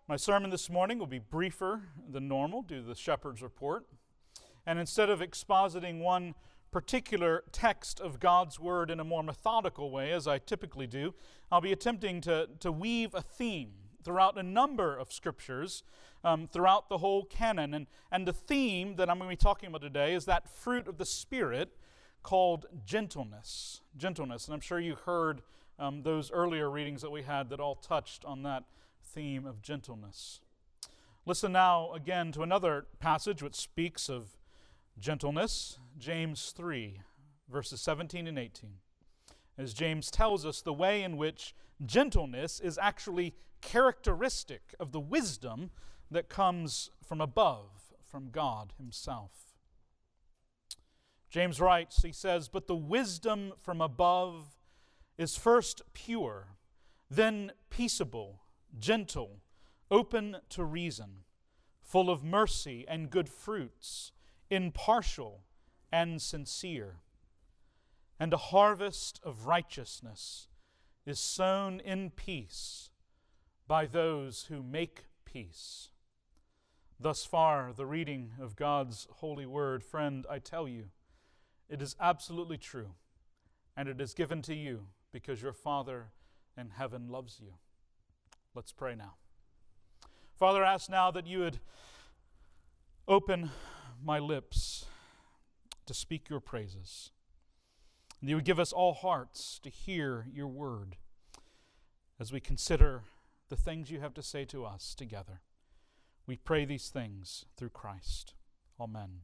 My sermon this morning will be briefer than normal due to the shepherd's report. And instead of expositing one particular text of God's Word in a more methodical way, as I typically do, I'll be attempting to weave a theme throughout a number of scriptures, throughout the whole canon. And the theme that I'm going to be talking about today is that fruit of the Spirit called gentleness. Gentleness. And I'm sure you heard those earlier readings that we had that all touched on that theme of gentleness. Listen now again to another passage which speaks of gentleness, James 3, verses 17 and 18. As James tells us the way in which gentleness is actually characteristic of the wisdom that comes from above, from God Himself. James writes, he says, "But the wisdom from above is first pure, then peaceable, gentle, open to reason, full of mercy and good fruits, impartial and sincere. And a harvest of righteousness is sown in peace by those who make peace." Thus far, the reading of God's holy word. Friend, I tell you, it is absolutely true, and it is given to you because your Father in heaven loves you. Let's pray now. Father, I ask now that you would open my lips to speak your praises. And you would give us all hearts to hear your word as we consider the things you have to say to us together. We pray these things through Christ. Amen.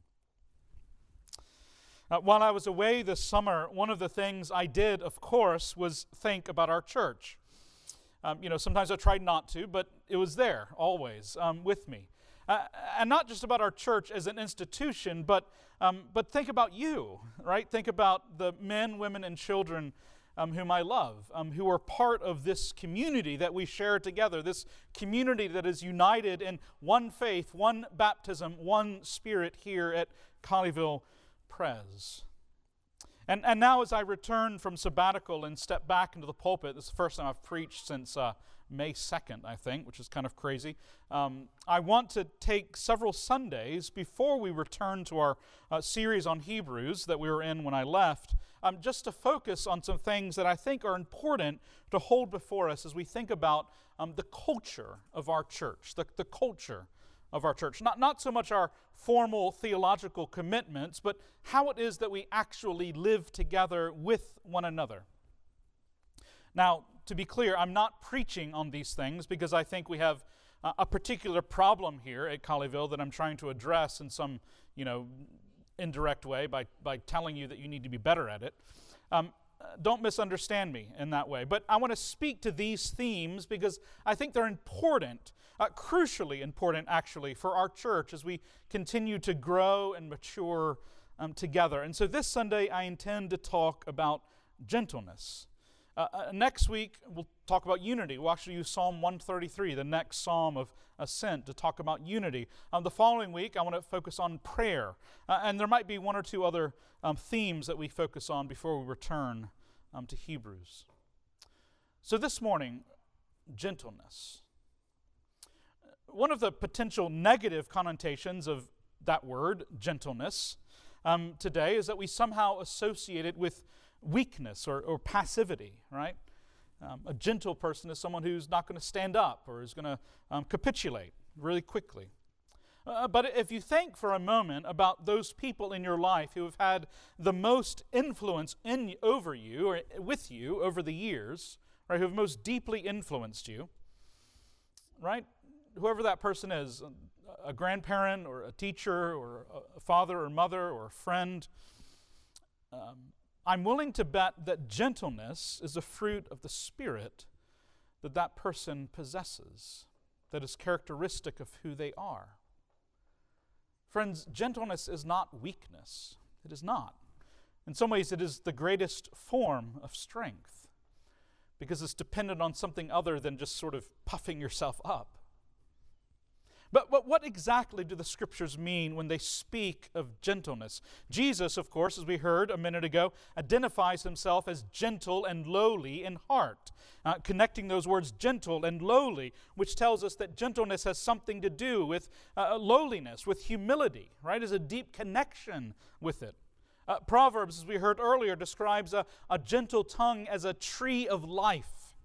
While I was away this summer, one of the things I did, of course, was think about our church. Sometimes I tried not to, but it was there always with me. And not just about our church as an institution, but think about you, right? Think about the men, women, and children whom I love, who are part of this community that we share together, this community that is united in one faith, one baptism, one Spirit here at Colleyville Pres. And now as I return from sabbatical and step back into the pulpit, this is the first time I've preached since May 2nd, I think, which is kind of crazy. I want to take several Sundays before we return to our series on Hebrews that we were in when I left, just to focus on some things that I think are important to hold before us as we think about the culture of our church, the culture of our church. Not so much our formal theological commitments, but how it is that we actually live together with one another. Now, to be clear, I'm not preaching on these things because I think we have a particular problem here at Colleyville that I'm trying to address in some, indirect way by telling you that you need to be better at it. Don't misunderstand me in that way. But I want to speak to these themes because I think they're important, crucially important actually, for our church as we continue to grow and mature together. And so this Sunday I intend to talk about gentleness. Next week, we'll talk about unity. We'll actually use Psalm 133, the next psalm of ascent, to talk about unity. The following week, I want to focus on prayer. And there might be one or two other themes that we focus on before we return to Hebrews. So this morning, gentleness. One of the potential negative connotations of that word, gentleness, today is that we somehow associate it with weakness or passivity, right? A gentle person is someone who's not going to stand up or is going to capitulate really quickly. But if you think for a moment about those people in your life who have had the most influence over you or with you over the years, right, who have most deeply influenced you, right? Whoever that person is, a grandparent or a teacher or a father or mother or a friend, I'm willing to bet that gentleness is a fruit of the Spirit that person possesses, that is characteristic of who they are. Friends, gentleness is not weakness. It is not. In some ways, it is the greatest form of strength because it's dependent on something other than just sort of puffing yourself up. But what exactly do the Scriptures mean when they speak of gentleness? Jesus, of course, as we heard a minute ago, identifies himself as gentle and lowly in heart, connecting those words gentle and lowly, which tells us that gentleness has something to do with lowliness, with humility, right? There's a deep connection with it. Proverbs, as we heard earlier, describes a gentle tongue as a tree of life,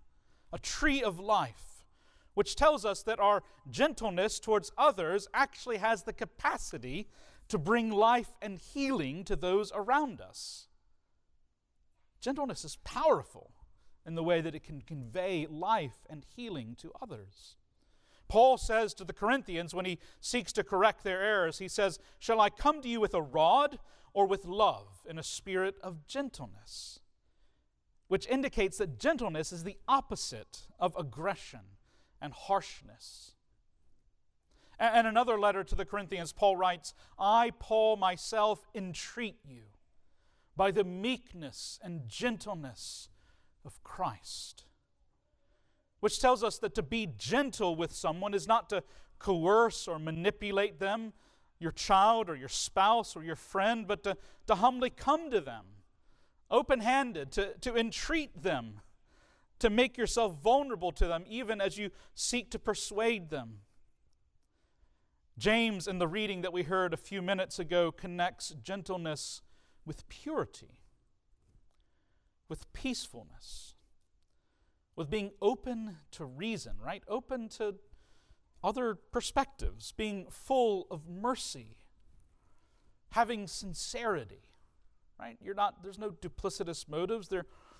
which tells us that our gentleness towards others actually has the capacity to bring life and healing to those around us. Gentleness is powerful in the way that it can convey life and healing to others. Paul says to the Corinthians when he seeks to correct their errors, he says, "Shall I come to you with a rod or with love in a spirit of gentleness?" Which indicates that gentleness is the opposite of aggression and harshness. And another letter to the Corinthians, Paul writes, "I, Paul, myself entreat you by the meekness and gentleness of Christ." Which tells us that to be gentle with someone is not to coerce or manipulate them, your child or your spouse or your friend, but to humbly come to them, open-handed, to entreat them, to make yourself vulnerable to them, even as you seek to persuade them. James, in the reading that we heard a few minutes ago, connects gentleness with purity, with peacefulness, with being open to reason, right? Open to other perspectives, being full of mercy, having sincerity, right? There's no duplicitous motives.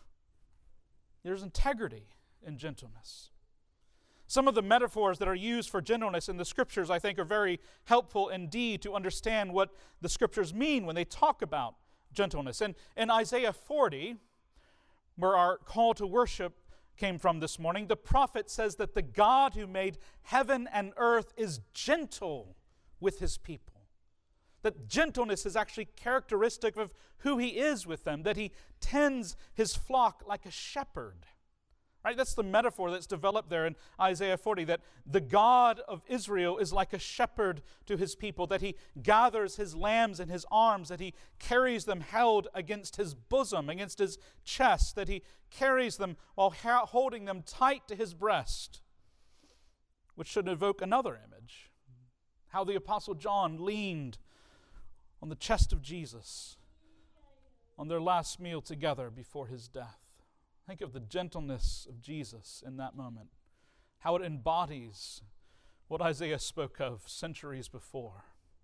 There's integrity in gentleness. Some of the metaphors that are used for gentleness in the Scriptures, I think, are very helpful indeed to understand what the Scriptures mean when they talk about gentleness. And in Isaiah 40, where our call to worship came from this morning, the prophet says that the God who made heaven and earth is gentle with his people. That gentleness is actually characteristic of who he is with them, that he tends his flock like a shepherd. Right? That's the metaphor that's developed there in Isaiah 40, that the God of Israel is like a shepherd to his people, that he gathers his lambs in his arms, that he carries them held against his bosom, against his chest, that he carries them while holding them tight to his breast, which should evoke another image, how the Apostle John leaned on the chest of Jesus on their last meal together before his death. Think of the gentleness of Jesus in that moment, how it embodies what Isaiah spoke of centuries before.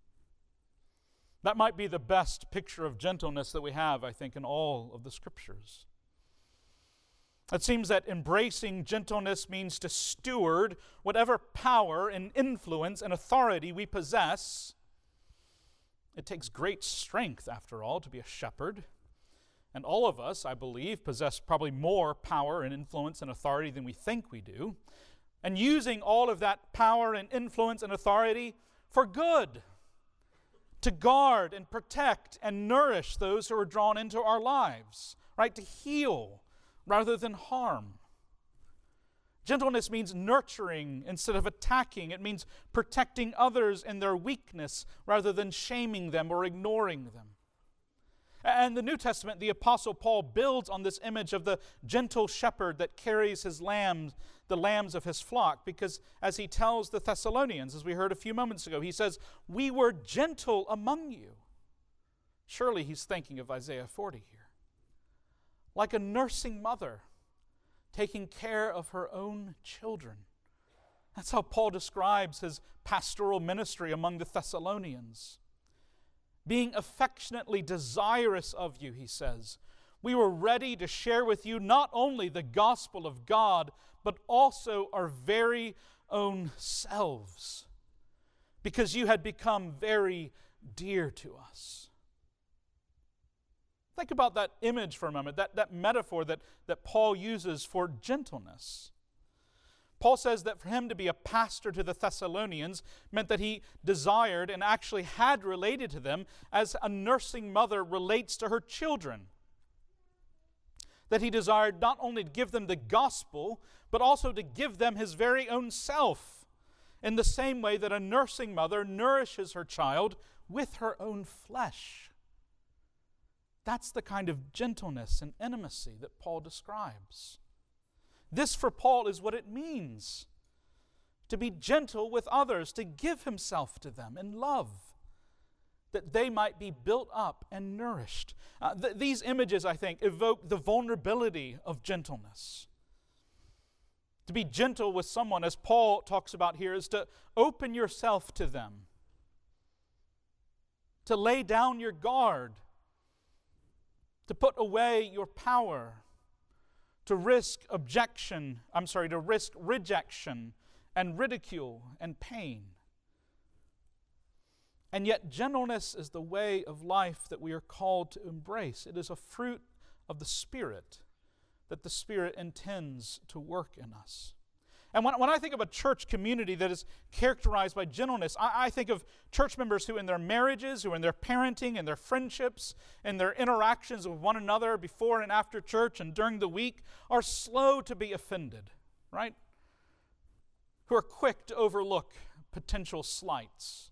That might be the best picture of gentleness that we have, I think, in all of the Scriptures. It seems that embracing gentleness means to steward whatever power and influence and authority we possess. It takes great strength, after all, to be a shepherd. And all of us, I believe, possess probably more power and influence and authority than we think we do. And using all of that power and influence and authority for good, to guard and protect and nourish those who are drawn into our lives, right? To heal rather than harm. Gentleness means nurturing instead of attacking. It means protecting others in their weakness rather than shaming them or ignoring them. And the New Testament, the Apostle Paul builds on this image of the gentle shepherd that carries his lambs, the lambs of his flock, because as he tells the Thessalonians, as we heard a few moments ago, he says, "We were gentle among you." Surely he's thinking of Isaiah 40 here. Like a nursing mother taking care of her own children. That's how Paul describes his pastoral ministry among the Thessalonians. Being affectionately desirous of you, he says, we were ready to share with you not only the gospel of God, but also our very own selves, because you had become very dear to us. Think about that image for a moment, that metaphor that Paul uses for gentleness. Paul says that for him to be a pastor to the Thessalonians meant that he desired and actually had related to them as a nursing mother relates to her children. That he desired not only to give them the gospel, but also to give them his very own self in the same way that a nursing mother nourishes her child with her own flesh. That's the kind of gentleness and intimacy that Paul describes. This, for Paul, is what it means to be gentle with others, to give himself to them in love, that they might be built up and nourished. These images, I think, evoke the vulnerability of gentleness. To be gentle with someone, as Paul talks about here, is to open yourself to them, to lay down your guard, to put away your power, to risk rejection and ridicule and pain. And yet gentleness is the way of life that we are called to embrace. It is a fruit of the Spirit that the Spirit intends to work in us. And when I think of a church community that is characterized by gentleness, I think of church members who in their marriages, who in their parenting, in their friendships, in their interactions with one another before and after church and during the week are slow to be offended, right? Who are quick to overlook potential slights.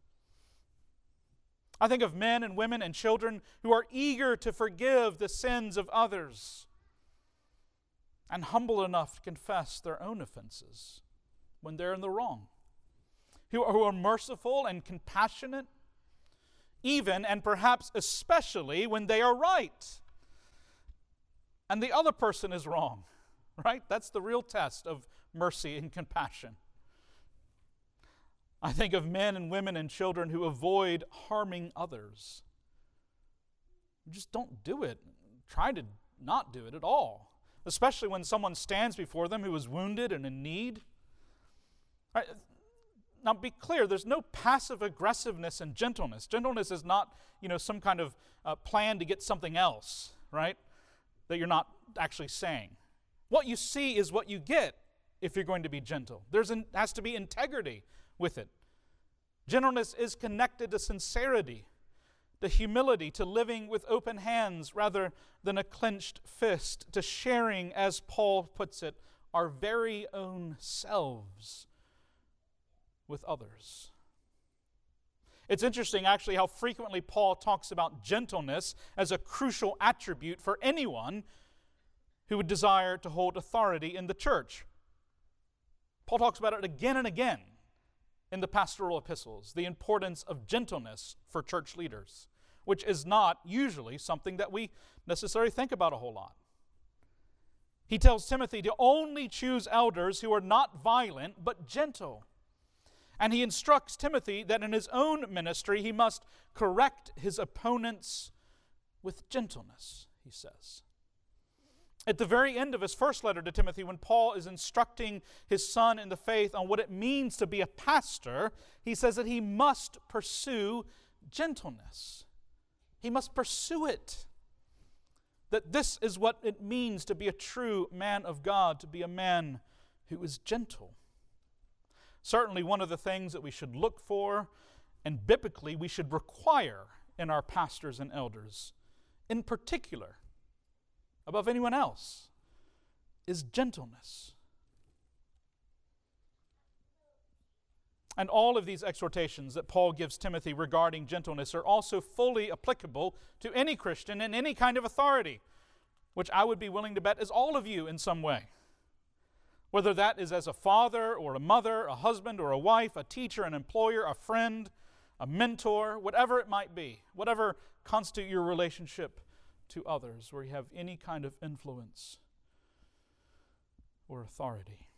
I think of men and women and children who are eager to forgive the sins of others and humble enough to confess their own offenses when they're in the wrong, who are merciful and compassionate, even and perhaps especially when they are right and the other person is wrong, right? That's the real test of mercy and compassion. I think of men and women and children who avoid harming others. Just don't do it. Try to not do it at all, especially when someone stands before them who is wounded and in need. All right. Now be clear, there's no passive aggressiveness in gentleness. Gentleness is not, some kind of plan to get something else, right, that you're not actually saying. What you see is what you get if you're going to be gentle. There has to be integrity with it. Gentleness is connected to sincerity, to humility, to living with open hands rather than a clenched fist, to sharing, as Paul puts it, our very own selves with others. It's interesting, actually, how frequently Paul talks about gentleness as a crucial attribute for anyone who would desire to hold authority in the church. Paul talks about it again and again in the pastoral epistles, the importance of gentleness for church leaders, which is not usually something that we necessarily think about a whole lot. He tells Timothy to only choose elders who are not violent but gentle. And he instructs Timothy that in his own ministry he must correct his opponents with gentleness, he says. At the very end of his first letter to Timothy, when Paul is instructing his son in the faith on what it means to be a pastor, he says that he must pursue gentleness. He must pursue it. That this is what it means to be a true man of God, to be a man who is gentle. Certainly one of the things that we should look for, and biblically we should require in our pastors and elders, in particular, above anyone else, is gentleness. And all of these exhortations that Paul gives Timothy regarding gentleness are also fully applicable to any Christian in any kind of authority, which I would be willing to bet is all of you in some way. Whether that is as a father or a mother, a husband or a wife, a teacher, an employer, a friend, a mentor, whatever it might be, whatever constitute your relationship to others, where you have any kind of influence or authority.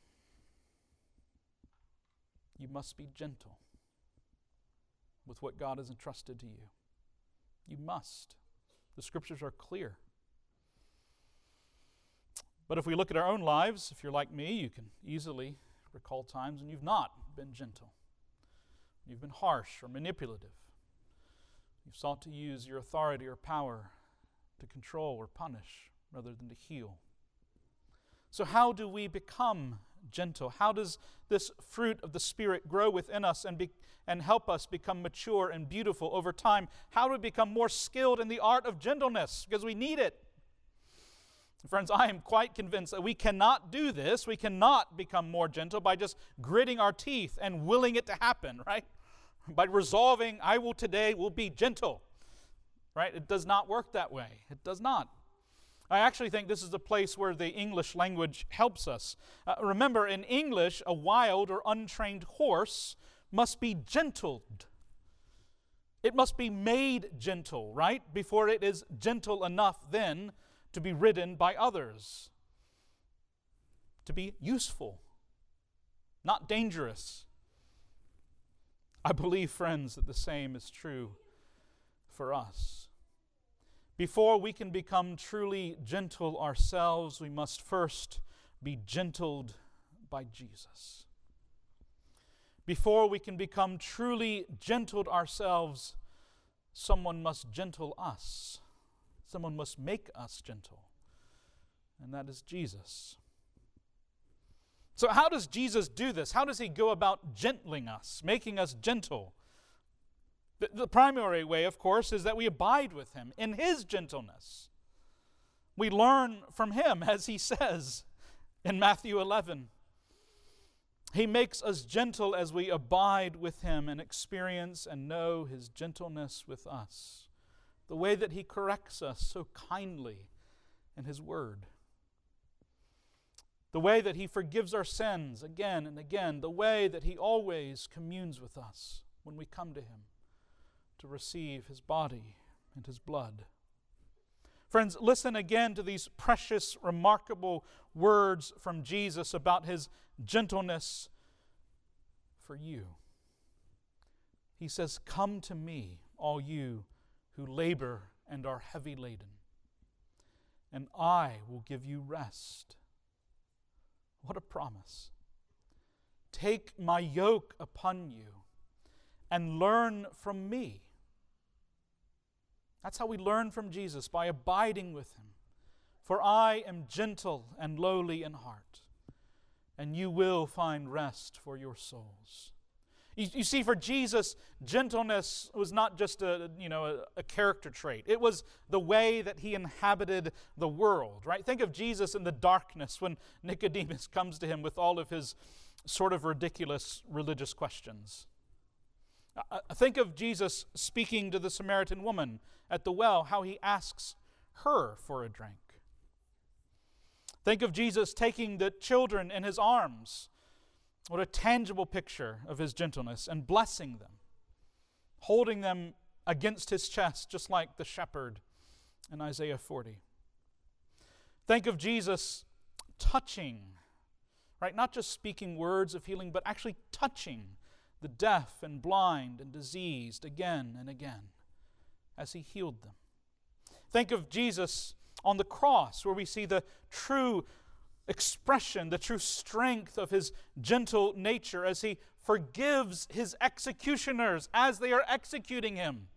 You must be gentle with what God has entrusted to you. You must. The Scriptures are clear. But if we look at our own lives, if you're like me, you can easily recall times when you've not been gentle. You've been harsh or manipulative. You've sought to use your authority or power to control or punish rather than to heal. So how do we become gentle? How does this fruit of the Spirit grow within us and help us become mature and beautiful over time? How do we become more skilled in the art of gentleness? Because we need it. Friends, I am quite convinced that we cannot do this. We cannot become more gentle by just gritting our teeth and willing it to happen, right? By resolving, I will today will be gentle, right? It does not work that way. It does not. I actually think this is the place where the English language helps us. Remember, in English, a wild or untrained horse must be gentled. It must be made gentle, right? Before it is gentle enough then to be ridden by others. To be useful, not dangerous. I believe, friends, that the same is true for us. Before we can become truly gentle ourselves, we must first be gentled by Jesus. Before we can become truly gentled ourselves, someone must gentle us. Someone must make us gentle, and that is Jesus. So how does Jesus do this? How does he go about gentling us, making us gentle? The primary way, of course, is that we abide with him in his gentleness. We learn from him, as he says in Matthew 11. He makes us gentle as we abide with him and experience and know his gentleness with us. The way that he corrects us so kindly in his word. The way that he forgives our sins again and again. The way that he always communes with us when we come to him to receive his body and his blood. Friends, listen again to these precious, remarkable words from Jesus about his gentleness for you. He says, "Come to me, all you who labor and are heavy laden, and I will give you rest." What a promise. "Take my yoke upon you and learn from me." That's how we learn from Jesus, by abiding with him. "For I am gentle and lowly in heart, and you will find rest for your souls." You see, for Jesus, gentleness was not just a character trait. It was the way that he inhabited the world, right? Think of Jesus in the darkness when Nicodemus comes to him with all of his sort of ridiculous religious questions. Think of Jesus speaking to the Samaritan woman at the well, how he asks her for a drink. Think of Jesus taking the children in his arms. What a tangible picture of his gentleness, and blessing them, holding them against his chest, just like the shepherd in Isaiah 40. Think of Jesus touching, right? Not just speaking words of healing, but actually touching the deaf and blind and diseased again and again as he healed them. Think of Jesus on the cross, where we see the true expression, the true strength of his gentle nature as he forgives his executioners as they are executing him.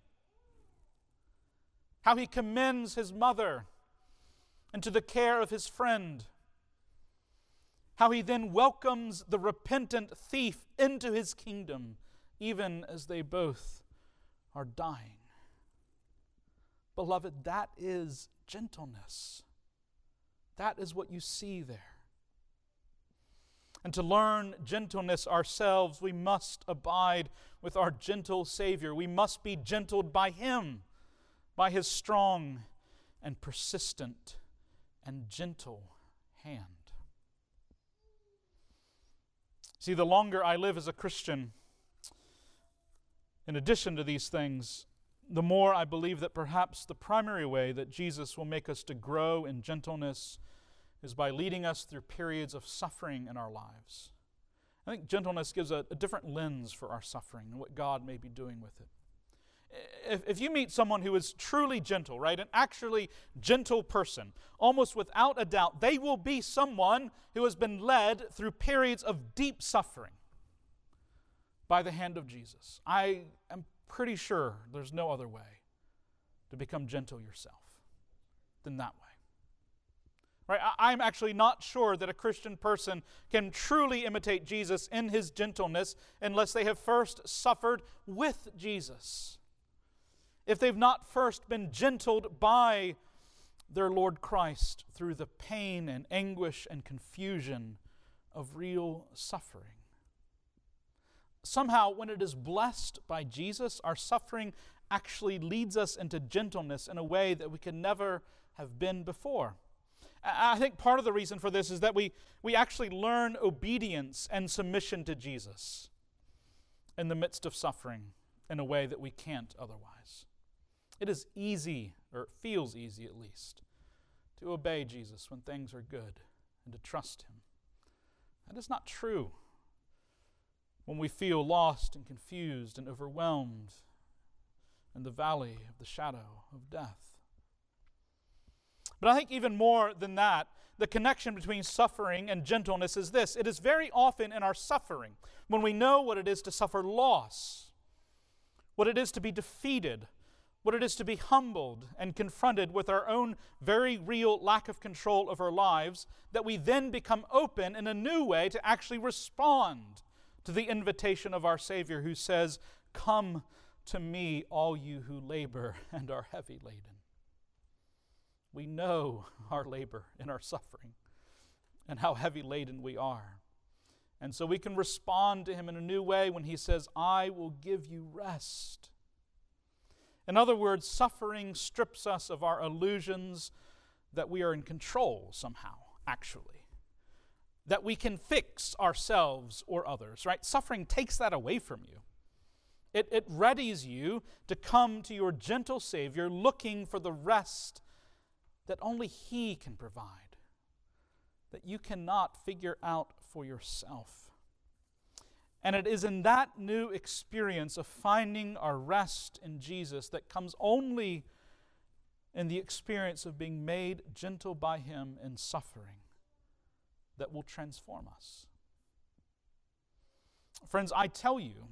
How he commends his mother into the care of his friend. How he then welcomes the repentant thief into his kingdom, even as they both are dying. Beloved, that is gentleness. That is what you see there. And to learn gentleness ourselves, we must abide with our gentle Savior. We must be gentled by him, by his strong and persistent and gentle hand. See, the longer I live as a Christian, in addition to these things, the more I believe that perhaps the primary way that Jesus will make us to grow in gentleness is by leading us through periods of suffering in our lives. I think gentleness gives a different lens for our suffering and what God may be doing with it. If you meet someone who is truly gentle, right, an actually gentle person, almost without a doubt, they will be someone who has been led through periods of deep suffering by the hand of Jesus. I am pretty sure there's no other way to become gentle yourself than that way. Right? I'm actually not sure that a Christian person can truly imitate Jesus in his gentleness unless they have first suffered with Jesus. If they've not first been gentled by their Lord Christ through the pain and anguish and confusion of real suffering. Somehow, when it is blessed by Jesus, our suffering actually leads us into gentleness in a way that we could never have been before. I think part of the reason for this is that we actually learn obedience and submission to Jesus in the midst of suffering in a way that we can't otherwise. It is easy, or it feels easy at least, to obey Jesus when things are good and to trust Him. That is not true when we feel lost and confused and overwhelmed in the valley of the shadow of death. But I think even more than that, the connection between suffering and gentleness is this. It is very often in our suffering, when we know what it is to suffer loss, what it is to be defeated, what it is to be humbled and confronted with our own very real lack of control of our lives, that we then become open in a new way to actually respond to the invitation of our Savior, who says, "Come to me, all you who labor and are heavy laden." We know our labor and our suffering and how heavy laden we are. And so we can respond to Him in a new way when He says, "I will give you rest." In other words, suffering strips us of our illusions that we are in control somehow, actually. That we can fix ourselves or others, right? Suffering takes that away from you. It readies you to come to your gentle Savior looking for the rest that only He can provide, that you cannot figure out for yourself. And it is in that new experience of finding our rest in Jesus that comes only in the experience of being made gentle by Him in suffering that will transform us. Friends, I tell you,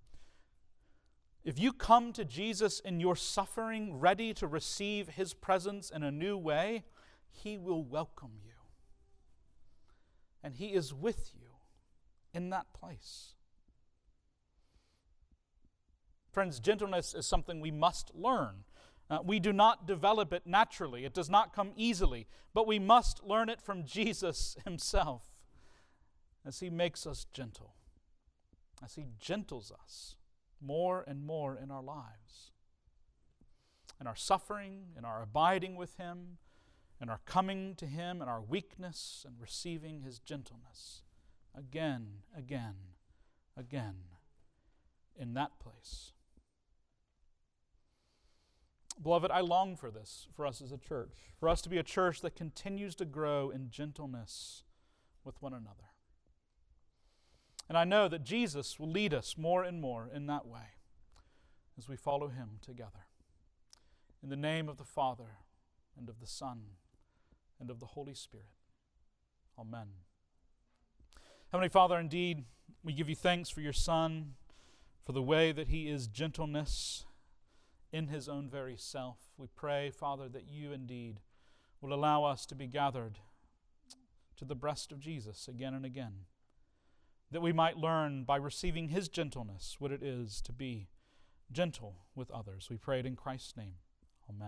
if you come to Jesus in your suffering, ready to receive His presence in a new way, He will welcome you. And He is with you in that place. Friends, gentleness is something we must learn. We do not develop it naturally. It does not come easily. But we must learn it from Jesus Himself as He makes us gentle, as He gentles us more and more in our lives, in our suffering, in our abiding with Him, in our coming to Him, in our weakness, and receiving His gentleness again, again, again in that place. Beloved, I long for this for us as a church, for us to be a church that continues to grow in gentleness with one another. And I know that Jesus will lead us more and more in that way as we follow Him together. In the name of the Father, and of the Son, and of the Holy Spirit. Amen. Heavenly Father, indeed, we give you thanks for your Son, for the way that He is gentleness in His own very self. We pray, Father, that you indeed will allow us to be gathered to the breast of Jesus again and again, that we might learn by receiving His gentleness what it is to be gentle with others. We pray it in Christ's name.